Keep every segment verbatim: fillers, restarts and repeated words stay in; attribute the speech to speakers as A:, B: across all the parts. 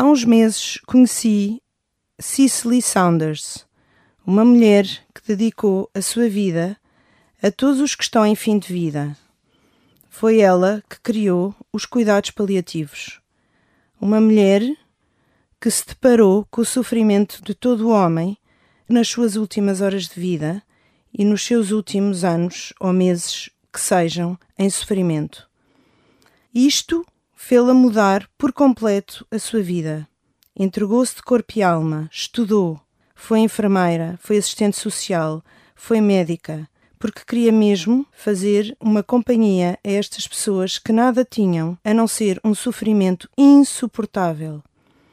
A: Há uns meses conheci Cicely Saunders, uma mulher que dedicou a sua vida a todos os que estão em fim de vida. Foi ela que criou os cuidados paliativos. Uma mulher que se deparou com o sofrimento de todo o homem nas suas últimas horas de vida e nos seus últimos anos ou meses que sejam em sofrimento. Isto fê-la mudar por completo a sua vida. Entregou-se de corpo e alma, estudou, foi enfermeira, foi assistente social, foi médica, porque queria mesmo fazer uma companhia a estas pessoas que nada tinham a não ser um sofrimento insuportável.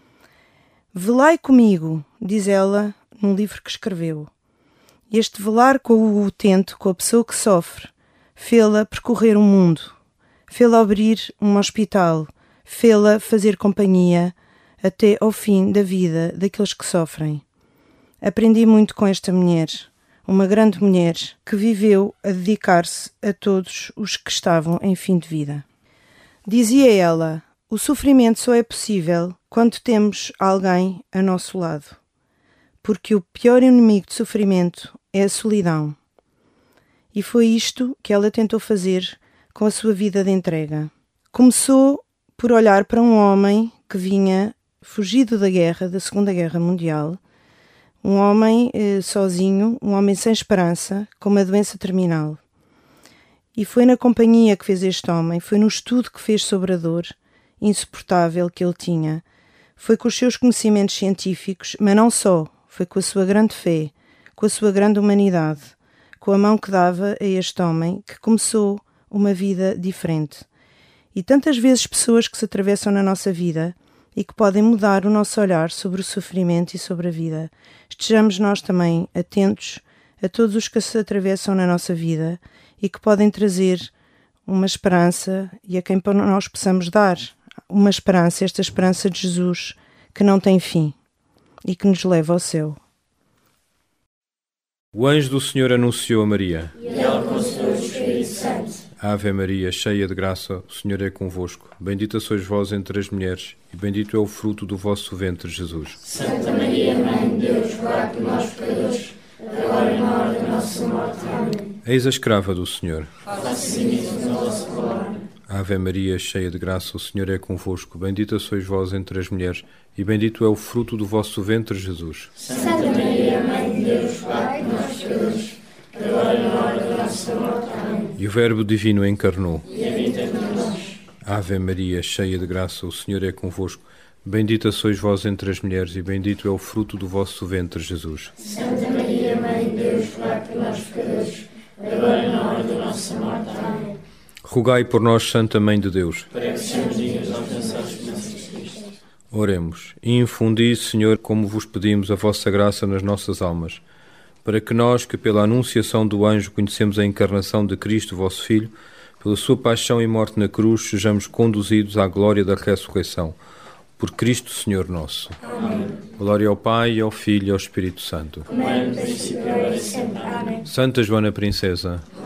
A: Velai comigo, diz ela num livro que escreveu. Este velar com o utente, com a pessoa que sofre, fê-la percorrer o mundo, fê-la abrir um hospital, fê-la fazer companhia até ao fim da vida daqueles que sofrem. Aprendi muito com esta mulher, uma grande mulher que viveu a dedicar-se a todos os que estavam em fim de vida. Dizia ela, o sofrimento só é possível quando temos alguém a nosso lado, porque o pior inimigo de sofrimento é a solidão. E foi isto que ela tentou fazer com a sua vida de entrega. Começou por olhar para um homem que vinha fugido da guerra, da Segunda Guerra Mundial, um homem eh, sozinho, um homem sem esperança, com uma doença terminal. E foi na companhia que fez este homem, foi no estudo que fez sobre a dor insuportável que ele tinha, foi com os seus conhecimentos científicos, mas não só, foi com a sua grande fé, com a sua grande humanidade, com a mão que dava a este homem que começou uma vida diferente. E tantas vezes pessoas que se atravessam na nossa vida e que podem mudar o nosso olhar sobre o sofrimento e sobre a vida. Estejamos nós também atentos a todos os que se atravessam na nossa vida e que podem trazer uma esperança e a quem nós possamos dar uma esperança, esta esperança de Jesus que não tem fim e que nos leva ao céu.
B: O anjo do Senhor anunciou a Maria.
C: E ela concebeu o Espírito Santo.
B: Ave Maria, cheia de graça, o Senhor é convosco. Bendita sois vós entre as mulheres, e bendito é o fruto do vosso ventre, Jesus.
C: Santa Maria, Mãe de Deus, rogai por nós, pecadores, agora e na hora da nossa morte. Amém.
B: Eis a escrava do Senhor.
C: Faça-se nisso na vossa palavra.
B: Ave Maria, cheia de graça, o Senhor é convosco. Bendita sois vós entre as mulheres, e bendito é o fruto do vosso ventre, Jesus.
C: Santa Maria, Mãe de Deus, rogai por nós, pecadores, agora e na hora da nossa morte. Amém.
B: E o Verbo Divino encarnou.
C: E habita entre nós.
B: Ave Maria, cheia de graça, o Senhor é convosco. Bendita sois vós entre as mulheres, e bendito é o fruto do vosso ventre, Jesus.
C: Santa Maria, Mãe de Deus, rogai por nós, pecadores, agora e na hora da nossa morte. Amém.
B: Rogai por nós, Santa Mãe de Deus,
C: para que sejamos dignos de alcançar as bênçãos de Cristo.
B: Oremos. E infundi, Senhor, como vos pedimos, a vossa graça nas nossas almas, para que nós, que pela anunciação do anjo conhecemos a encarnação de Cristo, vosso Filho, pela sua paixão e morte na cruz, sejamos conduzidos à glória da ressurreição. Por Cristo, Senhor nosso.
C: Amém.
B: Glória ao Pai, e ao Filho e ao Espírito Santo.
C: Como é no princípio, agora e sempre. Amém.
B: Santa Joana Princesa,